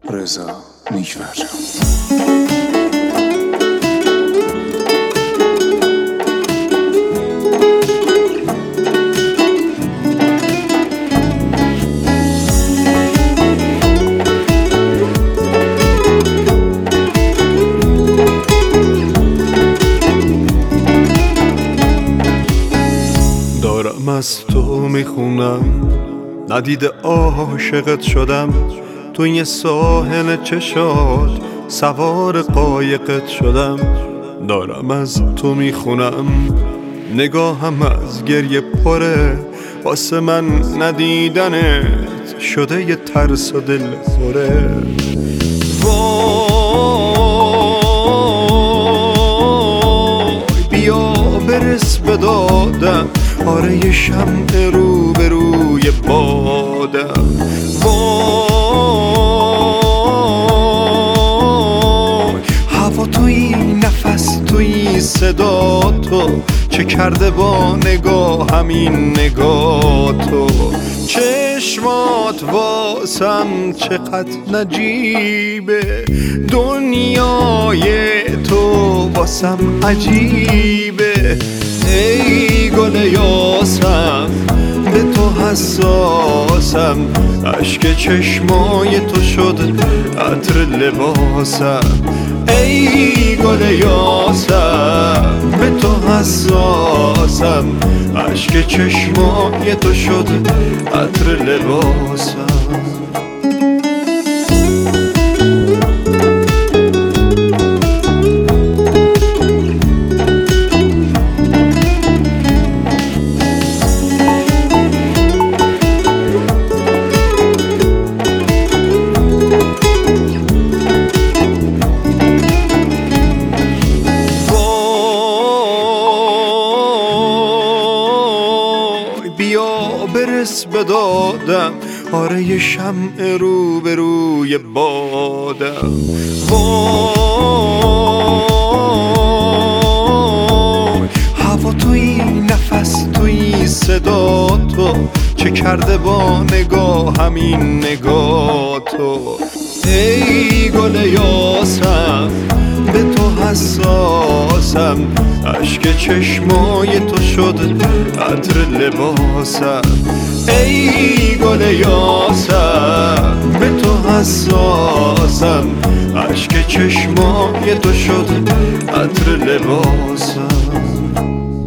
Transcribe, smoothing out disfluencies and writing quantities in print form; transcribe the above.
رضا نیک‌فرجام. دارم از تو میخونم، ندیده عاشقت شدم، توی ساحل چشات سوار قایقت شدم. دارم از تو میخونم، نگاهم از گریه پره، واسه من ندیدنت شده یه ترس و دل پره. وای بیا برس به دادم، آره یه شمع رو به روی بادم. وای هوا توی، نفس توی، صدا تو، چه کرده با نگاه همین نگاه تو. چشمات واسم چقدر نجیبه، دنیای تو واسم عجیبه. ای گل یاسم به تو حساسم، اشک چشمای تو شد عطر لباسم. ای گل یاسم به تو حساسم، اشک چشمای تو شد عطر لباسم. برس به دادم، آره یه شمع رو به روی بادم. وای هوا توی، نفس توی، صدا تو، چه کرده با نگاه همین نگاه تو. ای گل یاسم به تو حساسم، اشک چشمای تو شد عطر لباسم. ای گل یاسم به تو حساسم، اشک چشمای تو شد عطر لباسم.